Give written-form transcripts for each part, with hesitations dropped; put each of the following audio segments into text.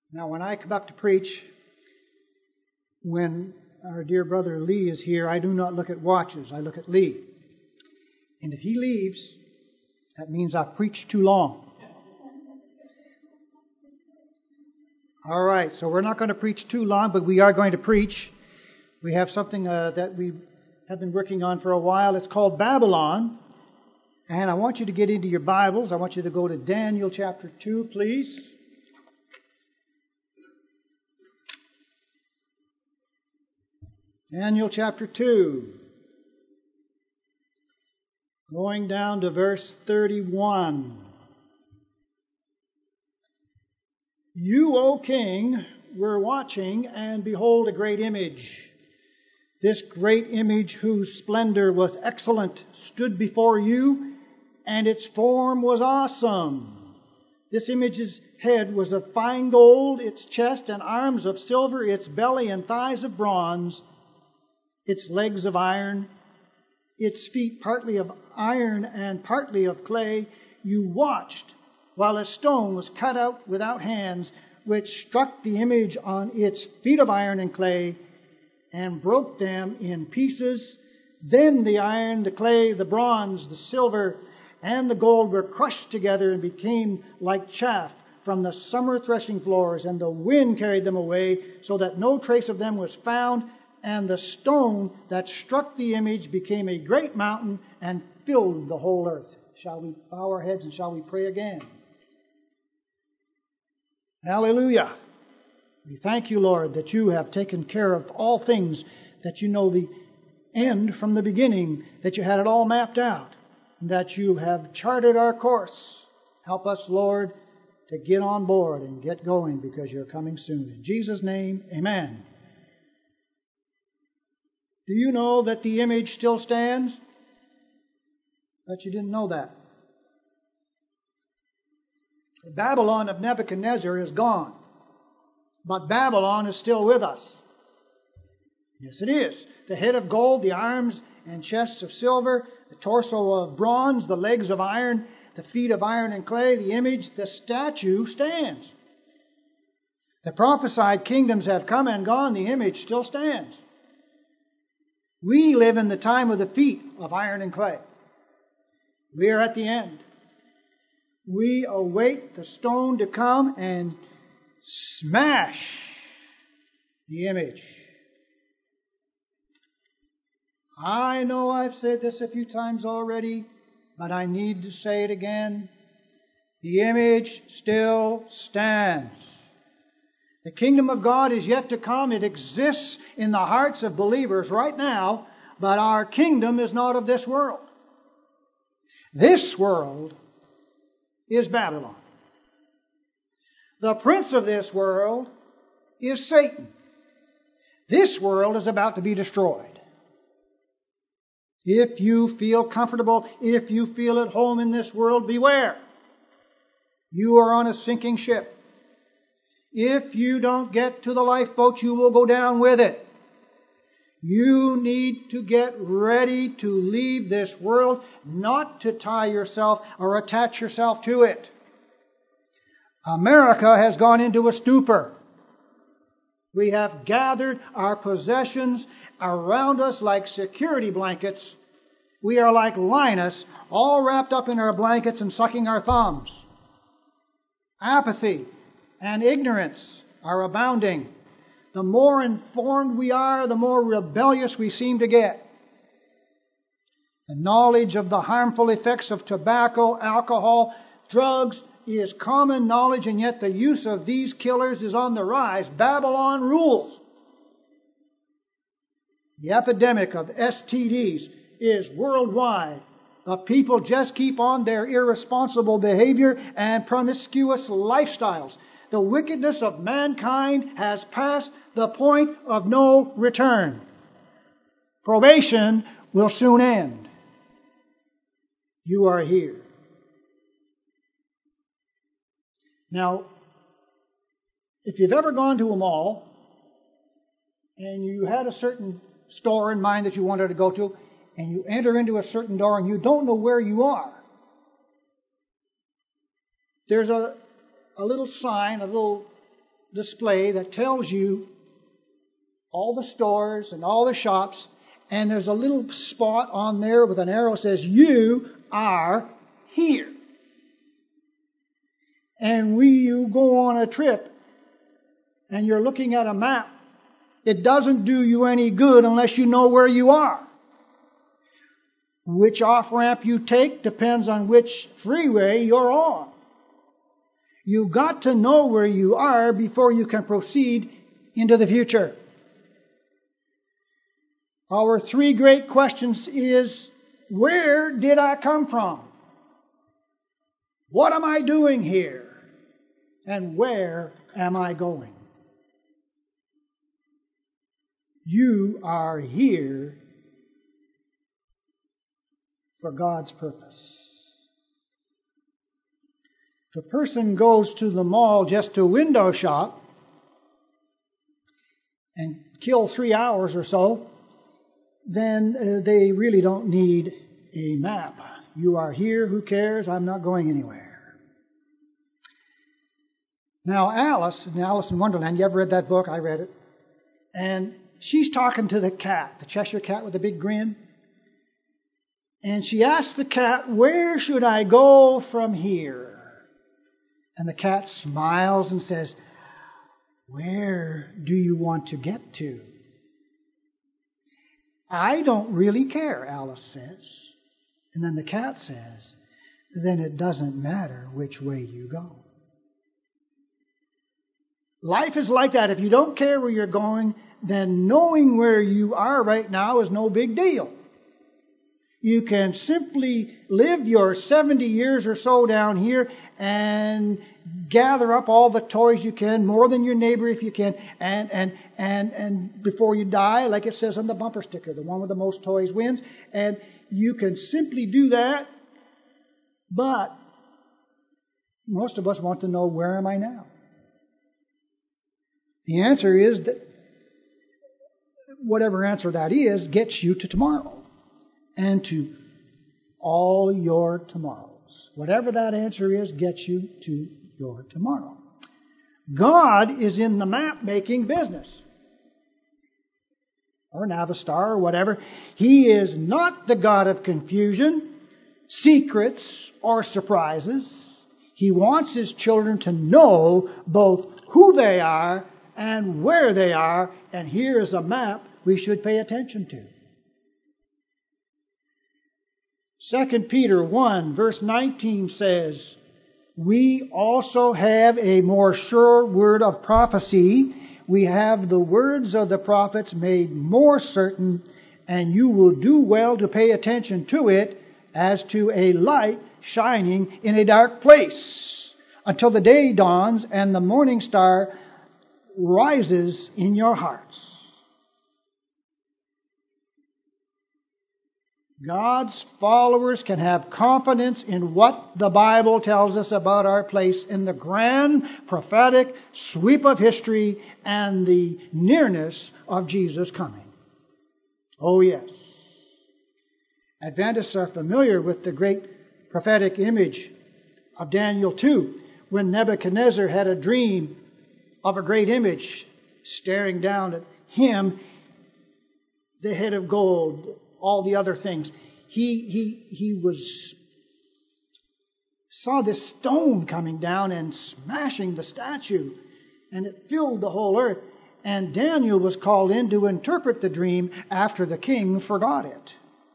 Now, when I come up to preach, when our dear brother Lee is here, I do not look at watches. I look at Lee. And if he leaves, that means I've preached too long. All right, so we're not going to preach too long, but we are going to preach. We have something that we have been working on for a while. It's called Babylon. And I want you to get into your Bibles. I want you to go to Daniel chapter 2, please. Daniel chapter 2. Going down to verse 31. You, O king, were watching, and behold a great image. This great image, whose splendor was excellent, stood before you, and its form was awesome. This image's head was of fine gold, its chest and arms of silver, its belly and thighs of bronze, its legs of iron, its feet partly of iron and partly of clay. You watched while a stone was cut out without hands, which struck the image on its feet of iron and clay, and broke them in pieces. Then the iron, the clay, the bronze, the silver, and the gold were crushed together and became like chaff from the summer threshing floors, and the wind carried them away, so that no trace of them was found. And the stone that struck the image became a great mountain and filled the whole earth. Shall we bow our heads and shall we pray again? Hallelujah. We thank you, Lord, that you have taken care of all things, that you know the end from the beginning, that you had it all mapped out, and that you have charted our course. Help us, Lord, to get on board and get going, because you're coming soon. In Jesus' name, amen. Do you know that the image still stands? Bet you didn't know that. The Babylon of Nebuchadnezzar is gone, but Babylon is still with us. Yes, it is. The head of gold, the arms and chests of silver, the torso of bronze, the legs of iron, the feet of iron and clay, the image, the statue stands. The prophesied kingdoms have come and gone, the image still stands. We live in the time of the feet of iron and clay. We are at the end. We await the stone to come and smash the image. I know I've said this a few times already, but I need to say it again. The image still stands. The kingdom of God is yet to come. It exists in the hearts of believers right now, but our kingdom is not of this world. This world is Babylon. The prince of this world is Satan. This world is about to be destroyed. If you feel comfortable, if you feel at home in this world, beware. You are on a sinking ship. If you don't get to the lifeboat, you will go down with it. You need to get ready to leave this world, not to tie yourself or attach yourself to it. America has gone into a stupor. We have gathered our possessions around us like security blankets. We are like Linus, all wrapped up in our blankets and sucking our thumbs. Apathy and ignorance are abounding. The more informed we are, the more rebellious we seem to get. The knowledge of the harmful effects of tobacco, alcohol, drugs is common knowledge, and yet the use of these killers is on the rise. Babylon rules. The epidemic of STDs is worldwide. The people just keep on their irresponsible behavior and promiscuous lifestyles. The wickedness of mankind has passed the point of no return. Probation will soon end. You are here. Now, if you've ever gone to a mall and you had a certain store in mind that you wanted to go to, and you enter into a certain door and you don't know where you are, there's a little sign, a little display that tells you all the stores and all the shops, and there's a little spot on there with an arrow that says, you are here. And when you go on a trip and you're looking at a map, it doesn't do you any good unless you know where you are. Which off-ramp you take depends on which freeway you're on. You've got to know where you are before you can proceed into the future. Our three great questions is, where did I come from? What am I doing here? And where am I going? You are here for God's purpose. If a person goes to the mall just to window shop and kill 3 hours or so, then they really don't need a map. You are here, who cares? I'm not going anywhere. Now Alice in Wonderland, you ever read that book? I read it. And she's talking to the cat, the Cheshire cat with the big grin. And she asks the cat, where should I go from here? And the cat smiles and says, where do you want to get to? I don't really care, Alice says. And then the cat says, then it doesn't matter which way you go. Life is like that. If you don't care where you're going, then knowing where you are right now is no big deal. You can simply live your 70 years or so down here and gather up all the toys you can, more than your neighbor if you can, and before you die, like it says on the bumper sticker, the one with the most toys wins. And you can simply do that, but most of us want to know, where am I now? The answer is that whatever answer that is gets you to tomorrow and to all your tomorrows. Whatever that answer is gets you to your tomorrow. God is in the map-making business. Or Navistar or whatever. He is not the God of confusion, secrets, or surprises. He wants His children to know both who they are and where they are, and here is a map we should pay attention to. 2 Peter 1 verse 19 says, we also have a more sure word of prophecy. We have the words of the prophets made more certain, and you will do well to pay attention to it as to a light shining in a dark place, until the day dawns and the morning star rises in your hearts. God's followers can have confidence in what the Bible tells us about our place in the grand prophetic sweep of history and the nearness of Jesus coming. Oh yes. Adventists are familiar with the great prophetic image of Daniel 2, when Nebuchadnezzar had a dream of a great image staring down at him, the head of gold, all the other things. He saw this stone coming down and smashing the statue, and it filled the whole earth. And Daniel was called in to interpret the dream after the king forgot it.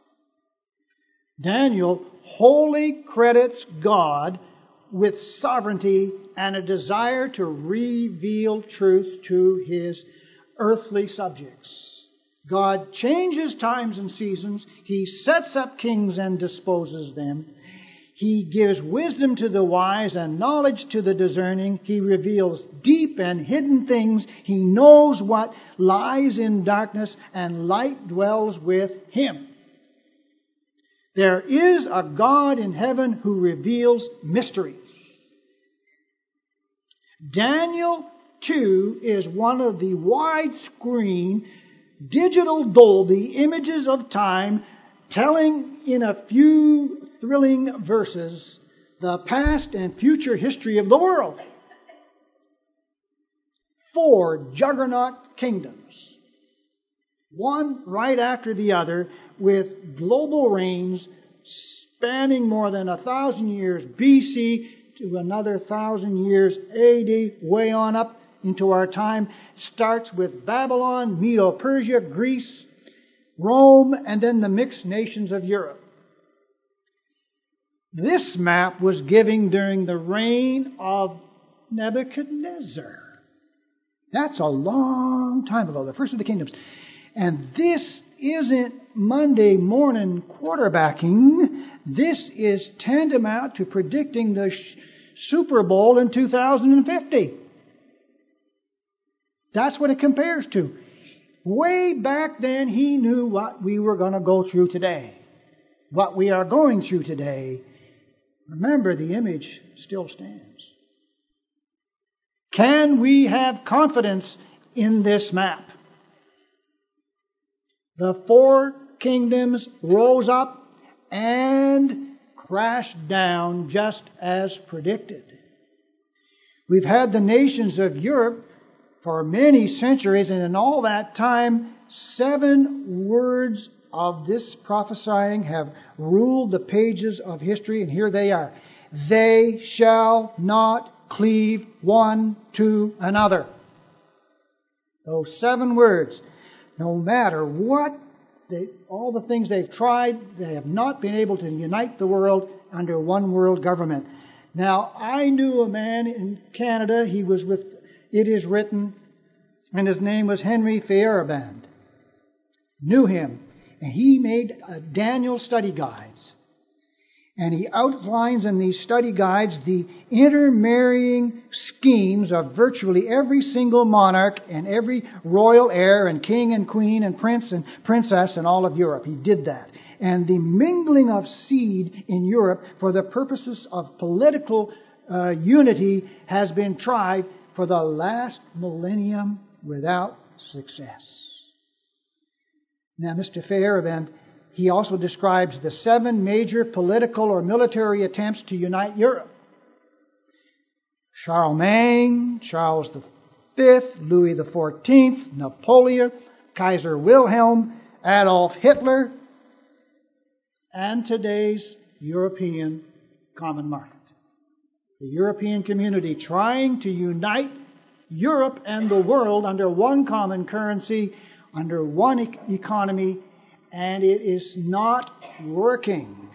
Daniel wholly credits God with sovereignty and a desire to reveal truth to His earthly subjects. God changes times and seasons. He sets up kings and disposes them. He gives wisdom to the wise and knowledge to the discerning. He reveals deep and hidden things. He knows what lies in darkness, and light dwells with Him. There is a God in heaven who reveals mysteries. Daniel 2 is one of the widescreen digital Dolby images of time, telling in a few thrilling verses the past and future history of the world. 4 juggernaut kingdoms, one right after the other, with global reigns spanning more than 1,000 years BC to another 1,000 years AD, way on up into our time. Starts with Babylon, Medo-Persia, Greece, Rome, and then the mixed nations of Europe. This map was given during the reign of Nebuchadnezzar. That's a long time ago, the first of the kingdoms. And this isn't Monday morning quarterbacking. This is tantamount to predicting the Super Bowl in 2050. That's what it compares to. Way back then, he knew what we were going to go through today. What we are going through today. Remember, the image still stands. Can we have confidence in this map? The 4 kingdoms rose up and crashed down just as predicted. We've had the nations of Europe for many centuries, and in all that time, 7 words of this prophesying have ruled the pages of history, and here they are. They shall not cleave one to another. Those 7 words, no matter what, all the things they've tried, they have not been able to unite the world under one world government. Now, I knew a man in Canada, he was with It Is Written, and his name was Henry Feyerabend. Knew him, and he made Daniel study guides. And he outlines in these study guides the intermarrying schemes of virtually every single monarch and every royal heir and king and queen and prince and princess in all of Europe. He did that. And the mingling of seed in Europe for the purposes of political unity has been tried for the last millennium without success. Now, Mr. Feyerabend, he also describes the 7 major political or military attempts to unite Europe. Charlemagne, Charles V, Louis XIV, Napoleon, Kaiser Wilhelm, Adolf Hitler, and today's European common market. The European community trying to unite Europe and the world under one common currency, under one economy, and it is not working.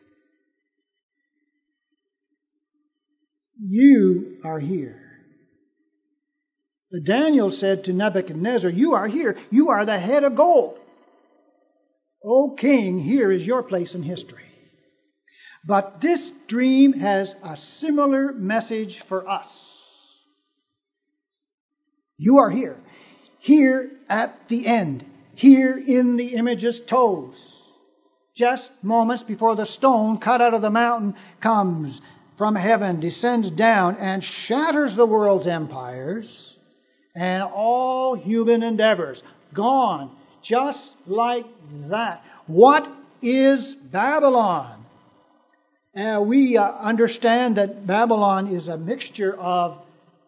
You are here. But Daniel said to Nebuchadnezzar, you are here. You are the head of gold. O king, here is your place in history. But this dream has a similar message for us. You are here. Here at the end. Here in the image's toes. Just moments before the stone cut out of the mountain comes from heaven, descends down, and shatters the world's empires and all human endeavors. Gone. Just like that. What is Babylon? We understand that Babylon is a mixture of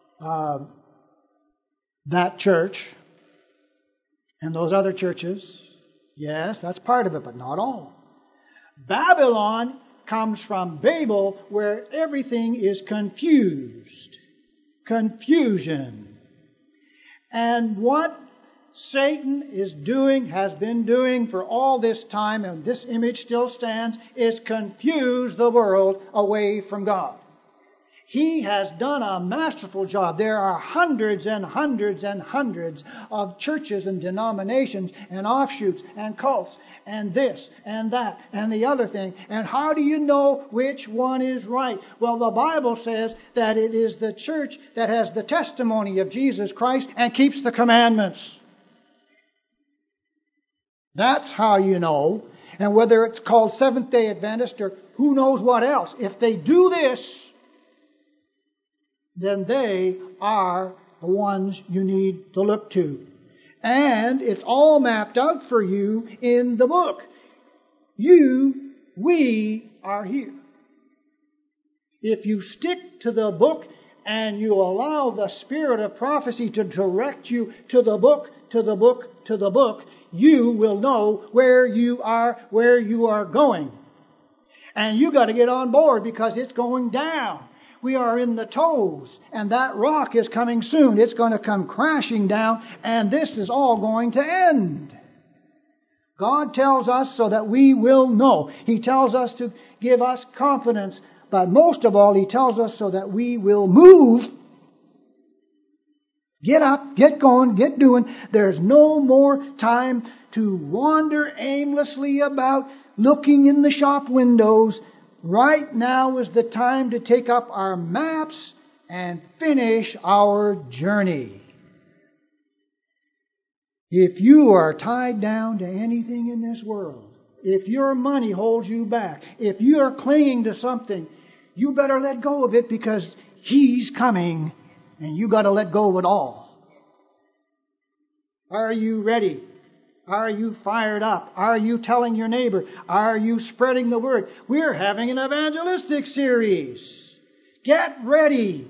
that church and those other churches. Yes, that's part of it, but not all. Babylon comes from Babel, where everything is confused. Confusion. And what Satan is doing, has been doing for all this time, and this image still stands, is confuse the world away from God. He has done a masterful job. There are hundreds and hundreds and hundreds of churches and denominations and offshoots and cults and this and that and the other thing. And how do you know which one is right? Well, the Bible says that it is the church that has the testimony of Jesus Christ and keeps the commandments. That's how you know. And whether it's called Seventh-day Adventist or who knows what else, if they do this, then they are the ones you need to look to. And it's all mapped out for you in the book. We are here. If you stick to the book and you allow the spirit of prophecy to direct you to the book, to the book, to the book, you will know where you are going. And you got to get on board because it's going down. We are in the toes, and that rock is coming soon. It's going to come crashing down, and this is all going to end. God tells us so that we will know. He tells us to give us confidence, but most of all, He tells us so that we will move. Get up, get going, get doing. There's no more time to wander aimlessly about looking in the shop windows. Right now is the time to take up our maps and finish our journey. If you are tied down to anything in this world, if your money holds you back, if you are clinging to something, you better let go of it because He's coming and you got to let go of it all. Are you ready? Are you fired up? Are you telling your neighbor? Are you spreading the word? We're having an evangelistic series. Get ready.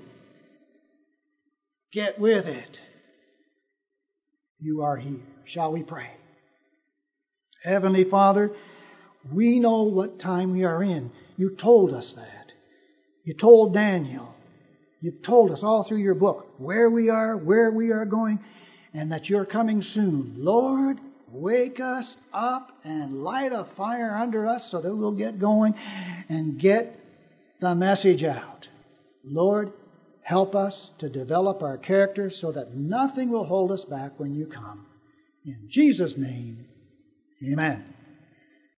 Get with it. You are here. Shall we pray? Heavenly Father, we know what time we are in. You told us that. You told Daniel. You've told us all through your book where we are going, and that you're coming soon. Lord, wake us up and light a fire under us so that we'll get going and get the message out. Lord, help us to develop our character so that nothing will hold us back when you come. In Jesus' name, amen.